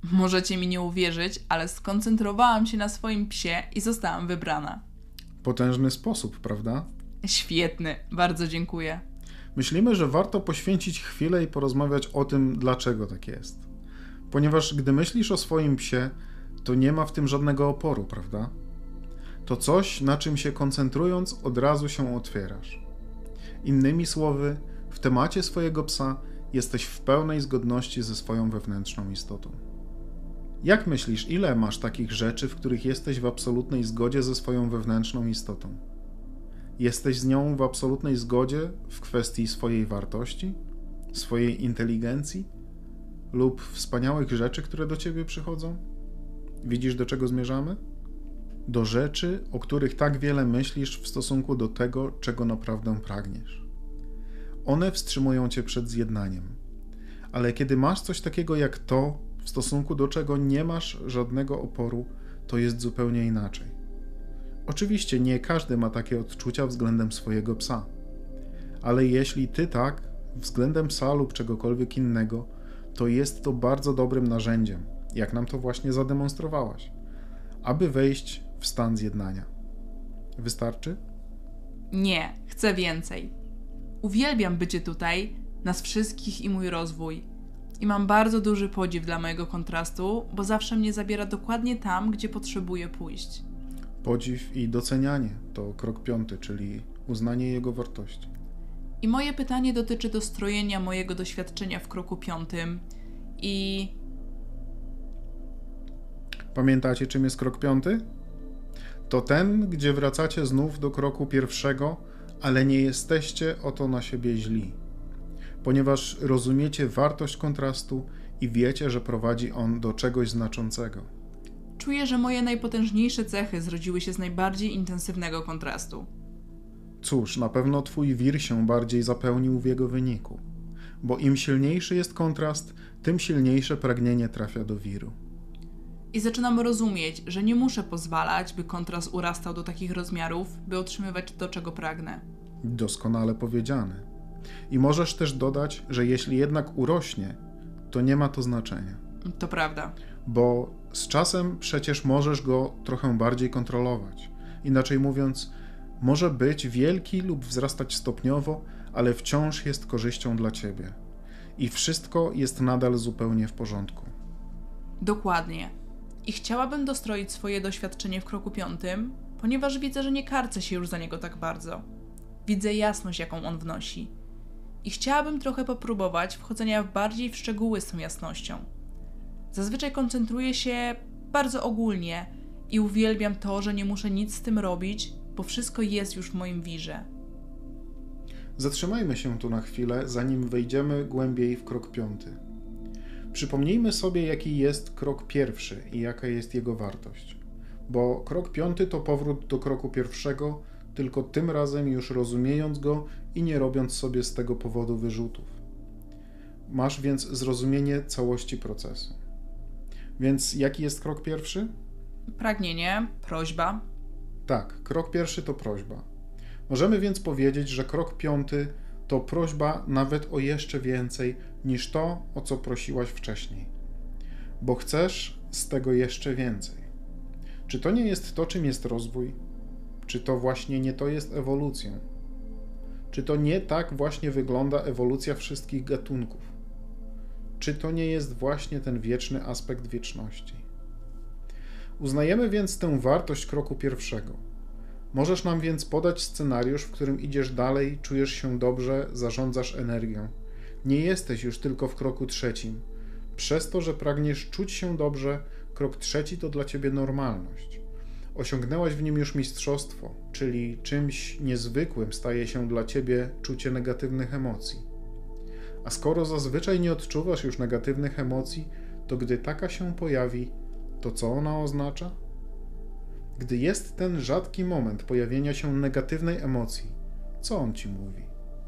Możecie mi nie uwierzyć, ale skoncentrowałam się na swoim psie i zostałam wybrana. Potężny sposób, prawda? Świetny, bardzo dziękuję. Myślimy, że warto poświęcić chwilę i porozmawiać o tym, dlaczego tak jest. Ponieważ gdy myślisz o swoim psie, to nie ma w tym żadnego oporu, prawda? To coś, na czym się koncentrując, od razu się otwierasz. Innymi słowy, w temacie swojego psa jesteś w pełnej zgodności ze swoją wewnętrzną istotą. Jak myślisz, ile masz takich rzeczy, w których jesteś w absolutnej zgodzie ze swoją wewnętrzną istotą? Jesteś z nią w absolutnej zgodzie w kwestii swojej wartości, swojej inteligencji lub wspaniałych rzeczy, które do ciebie przychodzą? Widzisz, do czego zmierzamy? Do rzeczy, o których tak wiele myślisz w stosunku do tego, czego naprawdę pragniesz. One wstrzymują cię przed zjednaniem. Ale kiedy masz coś takiego jak to, w stosunku do czego nie masz żadnego oporu, to jest zupełnie inaczej. Oczywiście nie każdy ma takie odczucia względem swojego psa. Ale jeśli ty tak, względem psa lub czegokolwiek innego, to jest to bardzo dobrym narzędziem, jak nam to właśnie zademonstrowałaś, aby wejść w stan zjednania. Wystarczy? Nie, chcę więcej. Uwielbiam bycie tutaj, nas wszystkich i mój rozwój. I mam bardzo duży podziw dla mojego kontrastu, bo zawsze mnie zabiera dokładnie tam, gdzie potrzebuję pójść. Podziw i docenianie to krok 5, czyli uznanie jego wartości. I moje pytanie dotyczy dostrojenia mojego doświadczenia w kroku 5 i... Pamiętacie, czym jest krok 5? To ten, gdzie wracacie znów do kroku 1, ale nie jesteście o to na siebie źli, ponieważ rozumiecie wartość kontrastu i wiecie, że prowadzi on do czegoś znaczącego. Czuję, że moje najpotężniejsze cechy zrodziły się z najbardziej intensywnego kontrastu. Cóż, na pewno twój wir się bardziej zapełnił w jego wyniku, bo im silniejszy jest kontrast, tym silniejsze pragnienie trafia do wiru. I zaczynam rozumieć, że nie muszę pozwalać, by kontrast urastał do takich rozmiarów, by otrzymywać to, czego pragnę. Doskonale powiedziane. I możesz też dodać, że jeśli jednak urośnie, to nie ma to znaczenia. To prawda. Bo z czasem przecież możesz go trochę bardziej kontrolować. Inaczej mówiąc, może być wielki lub wzrastać stopniowo, ale wciąż jest korzyścią dla ciebie. I wszystko jest nadal zupełnie w porządku. Dokładnie. I chciałabym dostroić swoje doświadczenie w kroku 5, ponieważ widzę, że nie karcę się już za niego tak bardzo. Widzę jasność, jaką on wnosi. I chciałabym trochę popróbować wchodzenia bardziej w szczegóły z tą jasnością. Zazwyczaj koncentruję się bardzo ogólnie i uwielbiam to, że nie muszę nic z tym robić, bo wszystko jest już w moim wirze. Zatrzymajmy się tu na chwilę, zanim wejdziemy głębiej w krok 5. Przypomnijmy sobie, jaki jest krok 1 i jaka jest jego wartość. Bo krok 5 to powrót do kroku 1, tylko tym razem już rozumiejąc go i nie robiąc sobie z tego powodu wyrzutów. Masz więc zrozumienie całości procesu. Więc jaki jest krok 1? Pragnienie, prośba. Tak, krok 1 to prośba. Możemy więc powiedzieć, że krok 5 to prośba nawet o jeszcze więcej niż to, o co prosiłaś wcześniej. Bo chcesz z tego jeszcze więcej. Czy to nie jest to, czym jest rozwój? Czy to właśnie nie to jest ewolucją? Czy to nie tak właśnie wygląda ewolucja wszystkich gatunków? Czy to nie jest właśnie ten wieczny aspekt wieczności? Uznajemy więc tę wartość kroku 1. Możesz nam więc podać scenariusz, w którym idziesz dalej, czujesz się dobrze, zarządzasz energią. Nie jesteś już tylko w kroku 3. Przez to, że pragniesz czuć się dobrze, krok 3 to dla ciebie normalność. Osiągnęłaś w nim już mistrzostwo, czyli czymś niezwykłym staje się dla ciebie czucie negatywnych emocji. A skoro zazwyczaj nie odczuwasz już negatywnych emocji, to gdy taka się pojawi, to co ona oznacza? Gdy jest ten rzadki moment pojawienia się negatywnej emocji, co on ci mówi?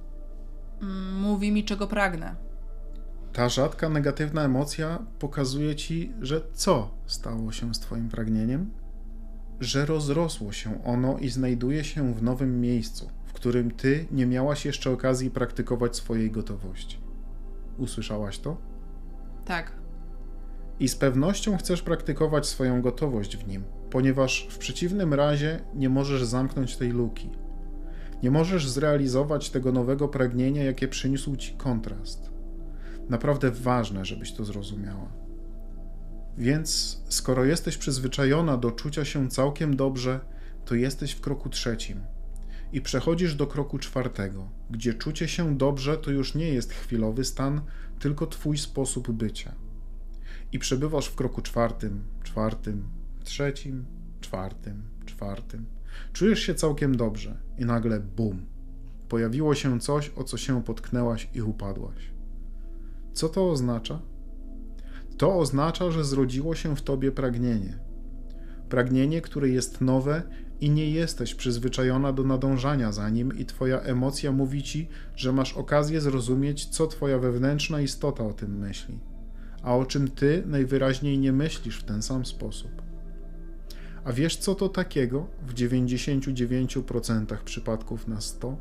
Mówi mi, czego pragnę. Ta rzadka negatywna emocja pokazuje ci, że co stało się z twoim pragnieniem? Że rozrosło się ono i znajduje się w nowym miejscu, w którym ty nie miałaś jeszcze okazji praktykować swojej gotowości. Usłyszałaś to? Tak. I z pewnością chcesz praktykować swoją gotowość w nim, ponieważ w przeciwnym razie nie możesz zamknąć tej luki. Nie możesz zrealizować tego nowego pragnienia, jakie przyniósł ci kontrast. Naprawdę ważne, żebyś to zrozumiała. Więc skoro jesteś przyzwyczajona do czucia się całkiem dobrze, to jesteś w kroku 3 i przechodzisz do kroku 4, gdzie czucie się dobrze to już nie jest chwilowy stan, tylko twój sposób bycia. I przebywasz w kroku 4, 3, 4. Czujesz się całkiem dobrze i nagle bum, pojawiło się coś, o co się potknęłaś i upadłaś. Co to oznacza? To oznacza, że zrodziło się w tobie pragnienie. Pragnienie, które jest nowe i nie jesteś przyzwyczajona do nadążania za nim i twoja emocja mówi ci, że masz okazję zrozumieć, co twoja wewnętrzna istota o tym myśli, a o czym ty najwyraźniej nie myślisz w ten sam sposób. A wiesz, co to takiego w 99% przypadków na 100?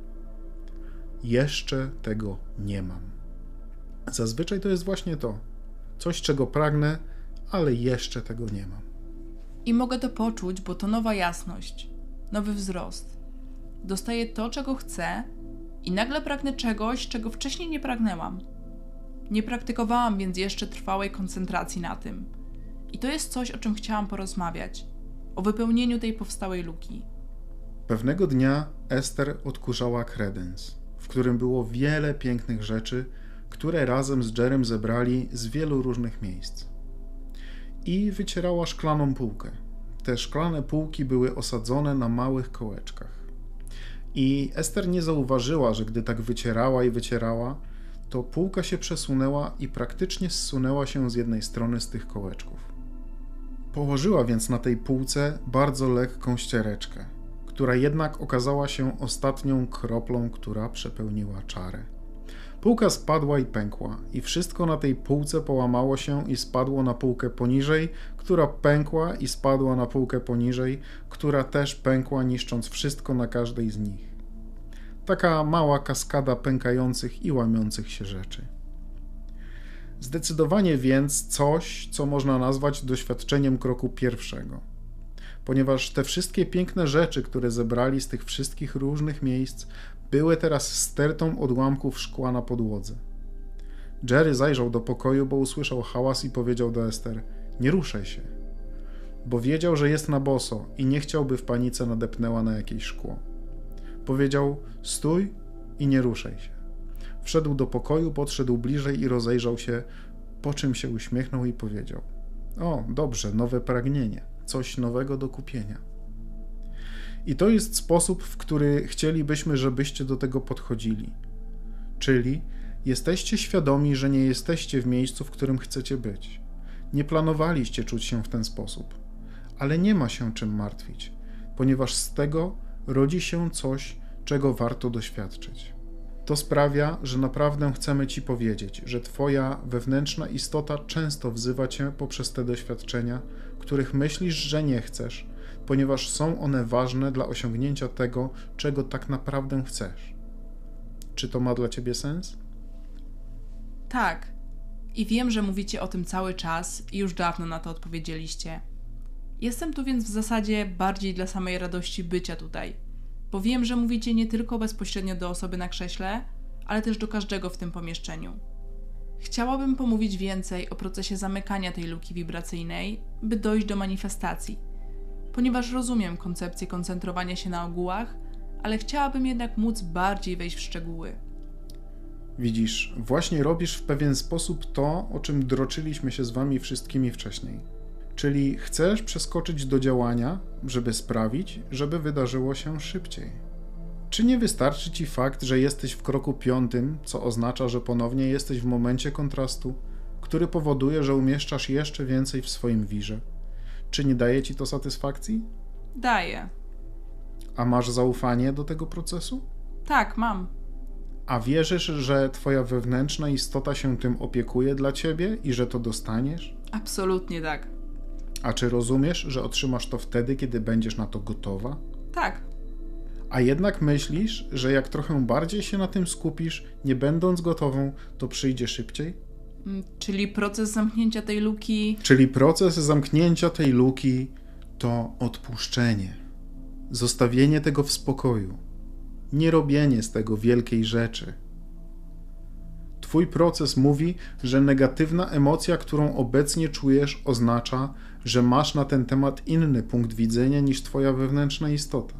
Jeszcze tego nie mam. Zazwyczaj to jest właśnie to. Coś, czego pragnę, ale jeszcze tego nie mam. I mogę to poczuć, bo to nowa jasność, nowy wzrost. Dostaję to, czego chcę i nagle pragnę czegoś, czego wcześniej nie pragnęłam. Nie praktykowałam więc jeszcze trwałej koncentracji na tym. I to jest coś, o czym chciałam porozmawiać. O wypełnieniu tej powstałej luki. Pewnego dnia Ester odkurzała kredens, w którym było wiele pięknych rzeczy, które razem z Jerem zebrali z wielu różnych miejsc. I wycierała szklaną półkę. Te szklane półki były osadzone na małych kołeczkach. I Ester nie zauważyła, że gdy tak wycierała i wycierała, to półka się przesunęła i praktycznie zsunęła się z jednej strony z tych kołeczków. Położyła więc na tej półce bardzo lekką ściereczkę, która jednak okazała się ostatnią kroplą, która przepełniła czarę. Półka spadła i pękła i wszystko na tej półce połamało się i spadło na półkę poniżej, która pękła i spadła na półkę poniżej, która też pękła, niszcząc wszystko na każdej z nich. Taka mała kaskada pękających i łamiących się rzeczy. Zdecydowanie więc coś, co można nazwać doświadczeniem kroku 1. Ponieważ te wszystkie piękne rzeczy, które zebrali z tych wszystkich różnych miejsc, były teraz stertą odłamków szkła na podłodze. Jerry zajrzał do pokoju, bo usłyszał hałas i powiedział do Ester: nie ruszaj się, bo wiedział, że jest na boso i nie chciał, by w panice nadepnęła na jakieś szkło. Powiedział: stój i nie ruszaj się. Wszedł do pokoju, podszedł bliżej i rozejrzał się, po czym się uśmiechnął i powiedział: o, dobrze, nowe pragnienie, coś nowego do kupienia. I to jest sposób, w który chcielibyśmy, żebyście do tego podchodzili. Czyli jesteście świadomi, że nie jesteście w miejscu, w którym chcecie być. Nie planowaliście czuć się w ten sposób, ale nie ma się czym martwić, ponieważ z tego rodzi się coś, czego warto doświadczyć. To sprawia, że naprawdę chcemy Ci powiedzieć, że Twoja wewnętrzna istota często wzywa Cię poprzez te doświadczenia, których myślisz, że nie chcesz, ponieważ są one ważne dla osiągnięcia tego, czego tak naprawdę chcesz. Czy to ma dla Ciebie sens? Tak. I wiem, że mówicie o tym cały czas i już dawno na to odpowiedzieliście. Jestem tu więc w zasadzie bardziej dla samej radości bycia tutaj, bo wiem, że mówicie nie tylko bezpośrednio do osoby na krześle, ale też do każdego w tym pomieszczeniu. Chciałabym pomówić więcej o procesie zamykania tej luki wibracyjnej, by dojść do manifestacji, ponieważ rozumiem koncepcję koncentrowania się na ogółach, ale chciałabym jednak móc bardziej wejść w szczegóły. Widzisz, właśnie robisz w pewien sposób to, o czym droczyliśmy się z wami wszystkimi wcześniej. Czyli chcesz przeskoczyć do działania, żeby sprawić, żeby wydarzyło się szybciej. Czy nie wystarczy ci fakt, że jesteś w kroku 5, co oznacza, że ponownie jesteś w momencie kontrastu, który powoduje, że umieszczasz jeszcze więcej w swoim wirze? Czy nie daje ci to satysfakcji? Daje. A masz zaufanie do tego procesu? Tak, mam. A wierzysz, że twoja wewnętrzna istota się tym opiekuje dla ciebie i że to dostaniesz? Absolutnie tak. A czy rozumiesz, że otrzymasz to wtedy, kiedy będziesz na to gotowa? Tak. A jednak myślisz, że jak trochę bardziej się na tym skupisz, nie będąc gotową, to przyjdzie szybciej? Czyli proces zamknięcia tej luki... Czyli proces zamknięcia tej luki to odpuszczenie, zostawienie tego w spokoju, nie robienie z tego wielkiej rzeczy. Twój proces mówi, że negatywna emocja, którą obecnie czujesz, oznacza, że masz na ten temat inny punkt widzenia niż twoja wewnętrzna istota.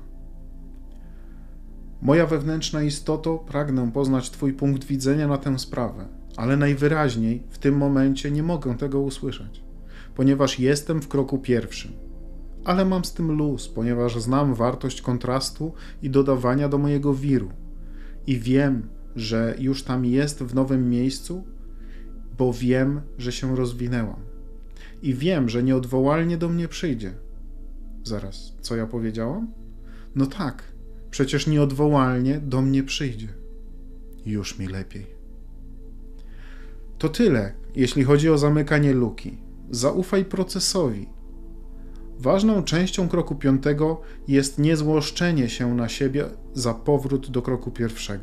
Moja wewnętrzna istoto, pragnę poznać twój punkt widzenia na tę sprawę, ale najwyraźniej w tym momencie nie mogę tego usłyszeć, ponieważ jestem w kroku pierwszym. Ale mam z tym luz, ponieważ znam wartość kontrastu i dodawania do mojego wiru i wiem, że już tam jest w nowym miejscu, bo wiem, że się rozwinęłam. I wiem, że nieodwołalnie do mnie przyjdzie. Zaraz, co ja powiedziałam? No tak, przecież nieodwołalnie do mnie przyjdzie. Już mi lepiej. To tyle, jeśli chodzi o zamykanie luki. Zaufaj procesowi. Ważną częścią kroku 5 jest niezłoszczenie się na siebie za powrót do kroku 1.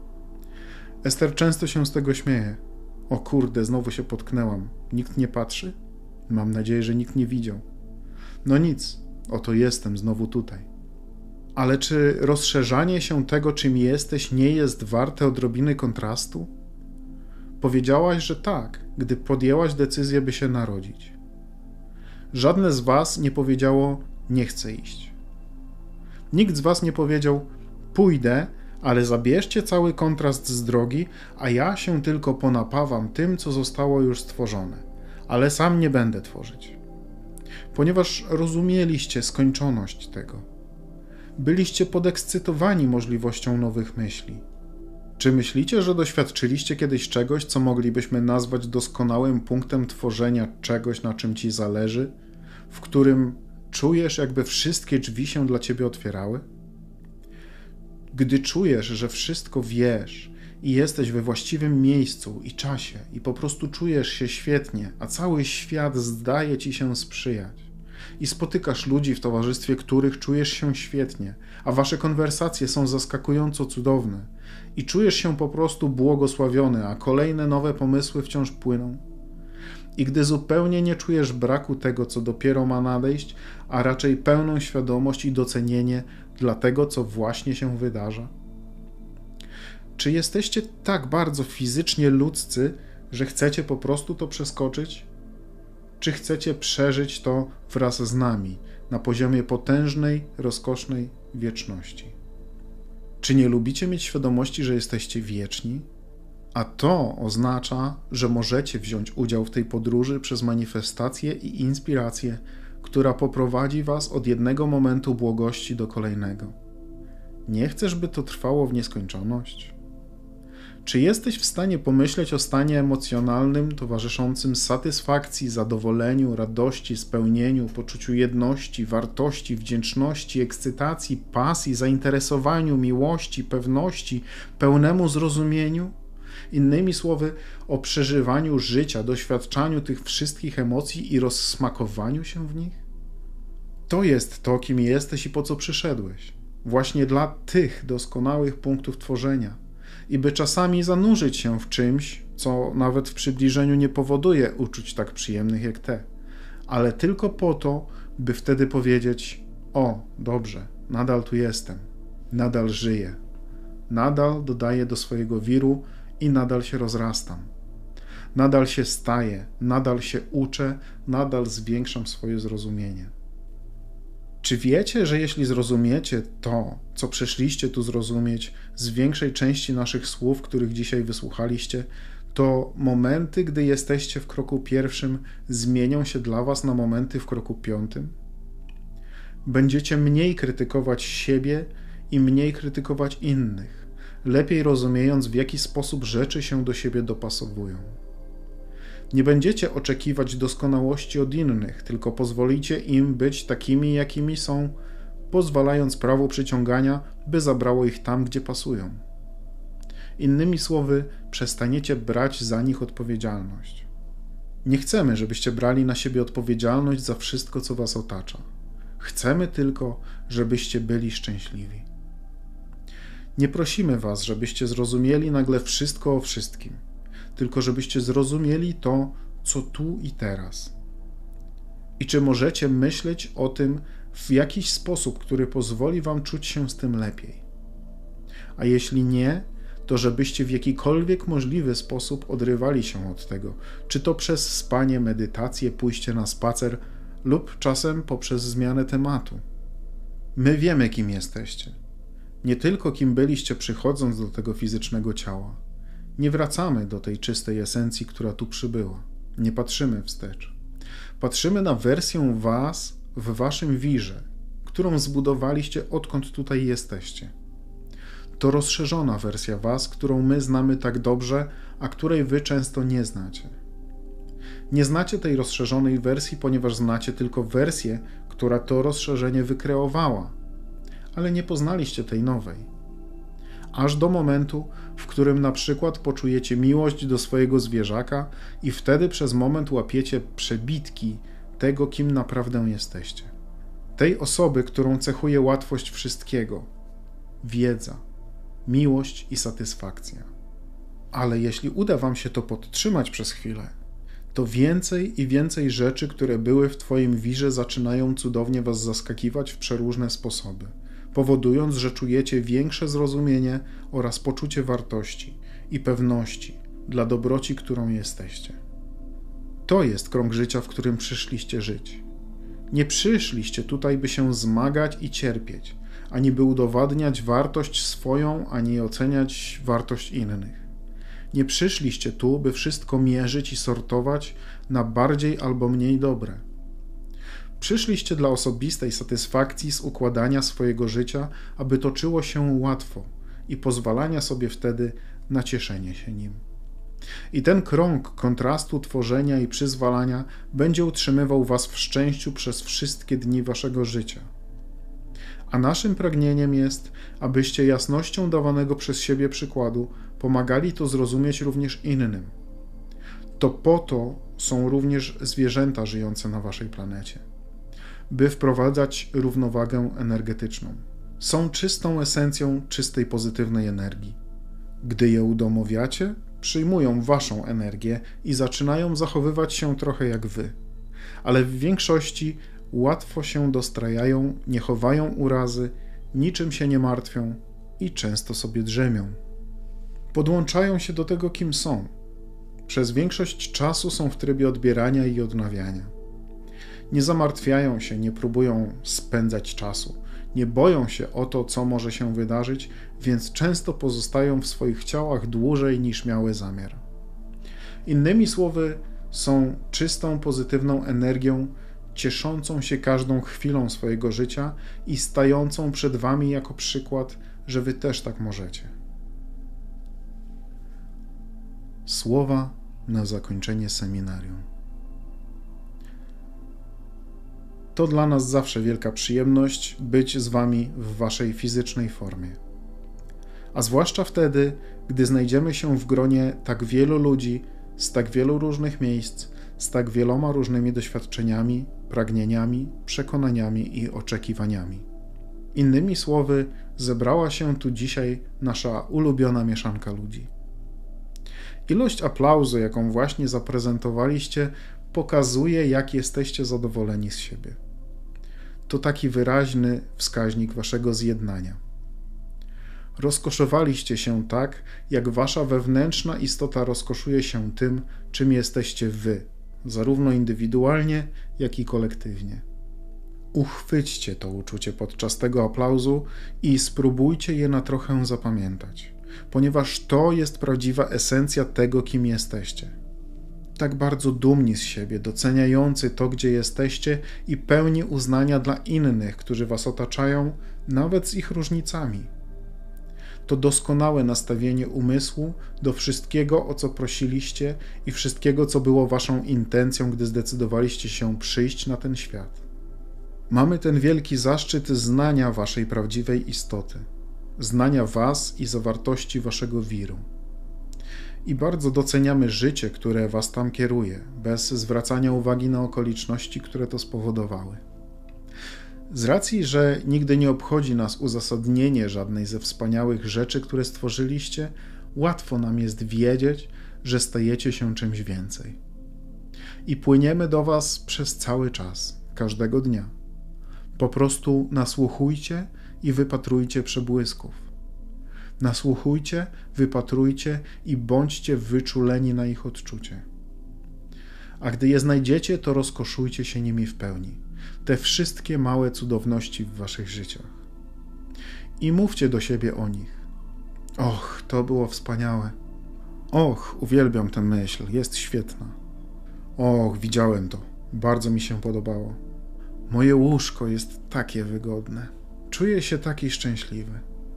Ester często się z tego śmieje. O kurde, znowu się potknęłam. Nikt nie patrzy? Mam nadzieję, że nikt nie widział. No nic, oto jestem znowu tutaj. Ale czy rozszerzanie się tego, czym jesteś, nie jest warte odrobiny kontrastu? Powiedziałaś, że tak, gdy podjęłaś decyzję, by się narodzić. Żadne z was nie powiedziało, nie chcę iść. Nikt z was nie powiedział, pójdę, ale zabierzcie cały kontrast z drogi, a ja się tylko ponapawam tym, co zostało już stworzone, ale sam nie będę tworzyć. Ponieważ rozumieliście skończoność tego. Byliście podekscytowani możliwością nowych myśli. Czy myślicie, że doświadczyliście kiedyś czegoś, co moglibyśmy nazwać doskonałym punktem tworzenia czegoś, na czym ci zależy, w którym czujesz, jakby wszystkie drzwi się dla ciebie otwierały? Gdy czujesz, że wszystko wiesz i jesteś we właściwym miejscu i czasie i po prostu czujesz się świetnie, a cały świat zdaje ci się sprzyjać i spotykasz ludzi, w towarzystwie których czujesz się świetnie, a wasze konwersacje są zaskakująco cudowne i czujesz się po prostu błogosławiony, a kolejne nowe pomysły wciąż płyną. I gdy zupełnie nie czujesz braku tego, co dopiero ma nadejść, a raczej pełną świadomość i docenienie dla tego, co właśnie się wydarza? Czy jesteście tak bardzo fizycznie ludzcy, że chcecie po prostu to przeskoczyć? Czy chcecie przeżyć to wraz z nami na poziomie potężnej, rozkosznej wieczności? Czy nie lubicie mieć świadomości, że jesteście wieczni? A to oznacza, że możecie wziąć udział w tej podróży przez manifestację i inspirację, która poprowadzi was od jednego momentu błogości do kolejnego. Nie chcesz, by to trwało w nieskończoność? Czy jesteś w stanie pomyśleć o stanie emocjonalnym towarzyszącym satysfakcji, zadowoleniu, radości, spełnieniu, poczuciu jedności, wartości, wdzięczności, ekscytacji, pasji, zainteresowaniu, miłości, pewności, pełnemu zrozumieniu? Innymi słowy, o przeżywaniu życia, doświadczaniu tych wszystkich emocji i rozsmakowaniu się w nich? To jest to, kim jesteś i po co przyszedłeś. Właśnie dla tych doskonałych punktów tworzenia. I by czasami zanurzyć się w czymś, co nawet w przybliżeniu nie powoduje uczuć tak przyjemnych jak te, ale tylko po to, by wtedy powiedzieć: o, dobrze, nadal tu jestem, nadal żyję, nadal dodaję do swojego wiru i nadal się rozrastam, nadal się staję, nadal się uczę, nadal zwiększam swoje zrozumienie. Czy wiecie, że jeśli zrozumiecie to, co przyszliście tu zrozumieć z większej części naszych słów, których dzisiaj wysłuchaliście, to momenty, gdy jesteście w kroku 1, zmienią się dla was na momenty w kroku 5? Będziecie mniej krytykować siebie i mniej krytykować innych, lepiej rozumiejąc, w jaki sposób rzeczy się do siebie dopasowują. Nie będziecie oczekiwać doskonałości od innych, tylko pozwolicie im być takimi, jakimi są, pozwalając prawu przyciągania, by zabrało ich tam, gdzie pasują. Innymi słowy, przestaniecie brać za nich odpowiedzialność. Nie chcemy, żebyście brali na siebie odpowiedzialność za wszystko, co was otacza. Chcemy tylko, żebyście byli szczęśliwi. Nie prosimy was, żebyście zrozumieli nagle wszystko o wszystkim. tylko żebyście zrozumieli to, co tu i teraz. I czy możecie myśleć o tym w jakiś sposób, który pozwoli wam czuć się z tym lepiej. A jeśli nie, to żebyście w jakikolwiek możliwy sposób odrywali się od tego, czy to przez spanie, medytację, pójście na spacer lub czasem poprzez zmianę tematu. My wiemy, kim jesteście. Nie tylko kim byliście przychodząc do tego fizycznego ciała. Nie wracamy do tej czystej esencji, która tu przybyła. Nie patrzymy wstecz. Patrzymy na wersję was w waszym wirze, którą zbudowaliście, odkąd tutaj jesteście. To rozszerzona wersja was, którą my znamy tak dobrze, a której wy często nie znacie. Nie znacie tej rozszerzonej wersji, ponieważ znacie tylko wersję, która to rozszerzenie wykreowała, ale nie poznaliście tej nowej. Aż do momentu, w którym na przykład poczujecie miłość do swojego zwierzaka i wtedy przez moment łapiecie przebitki tego, kim naprawdę jesteście. Tej osoby, którą cechuje łatwość wszystkiego, wiedza, miłość i satysfakcja. Ale jeśli uda wam się to podtrzymać przez chwilę, to więcej i więcej rzeczy, które były w twoim wirze, zaczynają cudownie was zaskakiwać w przeróżne sposoby, powodując, że czujecie większe zrozumienie oraz poczucie wartości i pewności dla dobroci, którą jesteście. To jest krąg życia, w którym przyszliście żyć. Nie przyszliście tutaj, by się zmagać i cierpieć, ani by udowadniać wartość swoją, ani oceniać wartość innych. Nie przyszliście tu, by wszystko mierzyć i sortować na bardziej albo mniej dobre. Przyszliście dla osobistej satysfakcji z układania swojego życia, aby toczyło się łatwo i pozwalania sobie wtedy na cieszenie się nim. I ten krąg kontrastu tworzenia i przyzwalania będzie utrzymywał was w szczęściu przez wszystkie dni waszego życia. A naszym pragnieniem jest, abyście jasnością dawanego przez siebie przykładu pomagali to zrozumieć również innym. To po to są również zwierzęta żyjące na waszej planecie, by wprowadzać równowagę energetyczną. Są czystą esencją czystej, pozytywnej energii. Gdy je udomowiacie, przyjmują waszą energię i zaczynają zachowywać się trochę jak wy. Ale w większości łatwo się dostrajają, nie chowają urazy, niczym się nie martwią i często sobie drzemią. Podłączają się do tego, kim są. Przez większość czasu są w trybie odbierania i odnawiania. Nie zamartwiają się, nie próbują spędzać czasu, nie boją się o to, co może się wydarzyć, więc często pozostają w swoich ciałach dłużej niż miały zamiar. Innymi słowy, są czystą, pozytywną energią, cieszącą się każdą chwilą swojego życia i stającą przed wami jako przykład, że wy też tak możecie. Słowa na zakończenie seminarium. To dla nas zawsze wielka przyjemność być z wami w waszej fizycznej formie. A zwłaszcza wtedy, gdy znajdziemy się w gronie tak wielu ludzi, z tak wielu różnych miejsc, z tak wieloma różnymi doświadczeniami, pragnieniami, przekonaniami i oczekiwaniami. Innymi słowy, zebrała się tu dzisiaj nasza ulubiona mieszanka ludzi. Ilość aplauzu, jaką właśnie zaprezentowaliście, pokazuje, jak jesteście zadowoleni z siebie. To taki wyraźny wskaźnik waszego zjednania. Rozkoszowaliście się tak, jak wasza wewnętrzna istota rozkoszuje się tym, czym jesteście wy, zarówno indywidualnie, jak i kolektywnie. Uchwyćcie to uczucie podczas tego aplauzu i spróbujcie je na trochę zapamiętać, ponieważ to jest prawdziwa esencja tego, kim jesteście. Tak bardzo dumni z siebie, doceniający to, gdzie jesteście i pełni uznania dla innych, którzy was otaczają, nawet z ich różnicami. To doskonałe nastawienie umysłu do wszystkiego, o co prosiliście i wszystkiego, co było waszą intencją, gdy zdecydowaliście się przyjść na ten świat. Mamy ten wielki zaszczyt znania waszej prawdziwej istoty, znania was i zawartości waszego wiru. I bardzo doceniamy życie, które was tam kieruje, bez zwracania uwagi na okoliczności, które to spowodowały. Z racji, że nigdy nie obchodzi nas uzasadnienie żadnej ze wspaniałych rzeczy, które stworzyliście, łatwo nam jest wiedzieć, że stajecie się czymś więcej. I płyniemy do was przez cały czas, każdego dnia. Po prostu nasłuchujcie i wypatrujcie przebłysków. Nasłuchujcie, wypatrujcie i bądźcie wyczuleni na ich odczucie. A gdy je znajdziecie, to rozkoszujcie się nimi w pełni. Te wszystkie małe cudowności w waszych życiach. I mówcie do siebie o nich. Och, to było wspaniałe. Och, uwielbiam tę myśl, jest świetna. Och, widziałem to, bardzo mi się podobało. Moje łóżko jest takie wygodne. Czuję się taki szczęśliwy.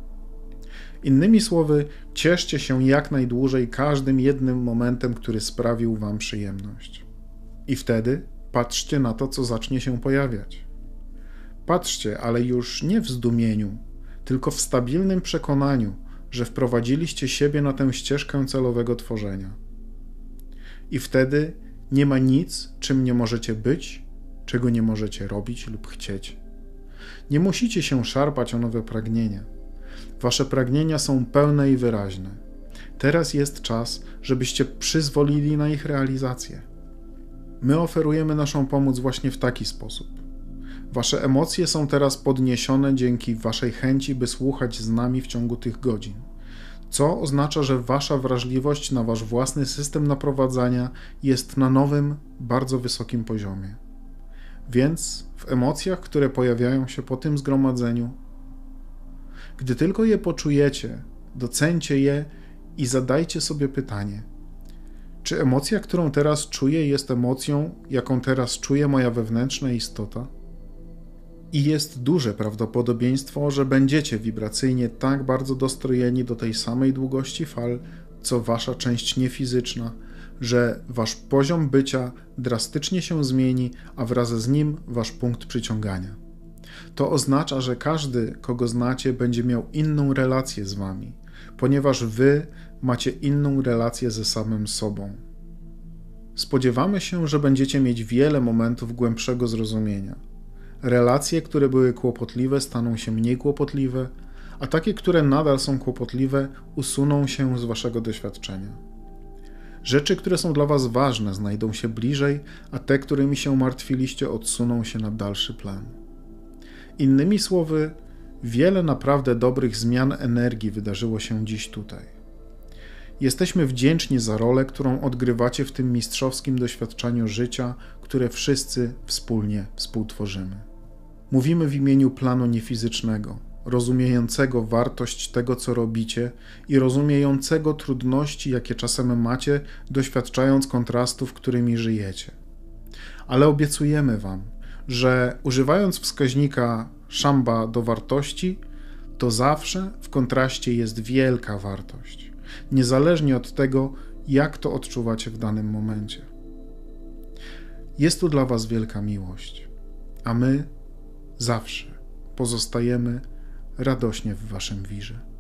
Innymi słowy, cieszcie się jak najdłużej każdym jednym momentem, który sprawił wam przyjemność. I wtedy patrzcie na to, co zacznie się pojawiać. Patrzcie, ale już nie w zdumieniu, tylko w stabilnym przekonaniu, że wprowadziliście siebie na tę ścieżkę celowego tworzenia. I wtedy nie ma nic, czym nie możecie być, czego nie możecie robić lub chcieć. Nie musicie się szarpać o nowe pragnienia. Wasze pragnienia są pełne i wyraźne. Teraz jest czas, żebyście przyzwolili na ich realizację. My oferujemy naszą pomoc właśnie w taki sposób. Wasze emocje są teraz podniesione dzięki waszej chęci, by słuchać z nami w ciągu tych godzin, co oznacza, że wasza wrażliwość na wasz własny system naprowadzania jest na nowym, bardzo wysokim poziomie. Więc w emocjach, które pojawiają się po tym zgromadzeniu, gdy tylko je poczujecie, docencie je i zadajcie sobie pytanie: czy emocja, którą teraz czuję, jest emocją, jaką teraz czuje moja wewnętrzna istota? I jest duże prawdopodobieństwo, że będziecie wibracyjnie tak bardzo dostrojeni do tej samej długości fal, co wasza część niefizyczna, że wasz poziom bycia drastycznie się zmieni, a wraz z nim wasz punkt przyciągania. To oznacza, że każdy, kogo znacie, będzie miał inną relację z wami, ponieważ wy macie inną relację ze samym sobą. Spodziewamy się, że będziecie mieć wiele momentów głębszego zrozumienia. Relacje, które były kłopotliwe, staną się mniej kłopotliwe, a takie, które nadal są kłopotliwe, usuną się z waszego doświadczenia. Rzeczy, które są dla was ważne, znajdą się bliżej, a te, którymi się martwiliście, odsuną się na dalszy plan. Innymi słowy, wiele naprawdę dobrych zmian energii wydarzyło się dziś tutaj. Jesteśmy wdzięczni za rolę, którą odgrywacie w tym mistrzowskim doświadczeniu życia, które wszyscy wspólnie współtworzymy. Mówimy w imieniu planu niefizycznego, rozumiejącego wartość tego, co robicie i rozumiejącego trudności, jakie czasem macie, doświadczając kontrastów, którymi żyjecie. Ale obiecujemy wam, że używając wskaźnika Shamba do wartości, to zawsze w kontraście jest wielka wartość, niezależnie od tego, jak to odczuwacie w danym momencie. Jest tu dla was wielka miłość, a my zawsze pozostajemy radośnie w waszym wirze.